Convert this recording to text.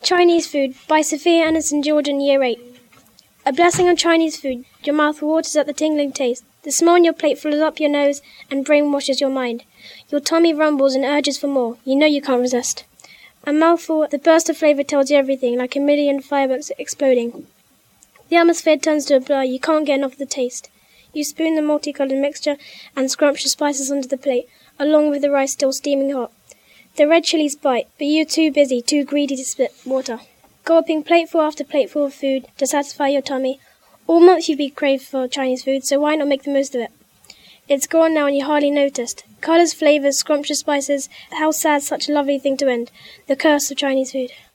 Chinese Food by Sophia Anderson Jordan, Year 8. A blessing on Chinese food. Your mouth waters at the tingling taste. The smell on your plate fills up your nose and brainwashes your mind. Your tummy rumbles and urges for more. You know you can't resist. A mouthful, the burst of flavour tells you everything, like a million fireworks exploding. The atmosphere turns to a blur. You can't get enough of the taste. You spoon the multicoloured mixture and scrumptious spices onto the plate, along with the rice still steaming hot. The red chilies bite, but you're too busy, too greedy to spit water. Gulping plateful after plateful of food to satisfy your tummy. All month you've been craved for Chinese food, so why not make the most of it? It's gone now and you hardly noticed. Colours, flavours, scrumptious spices. How sad such a lovely thing to end. The curse of Chinese food.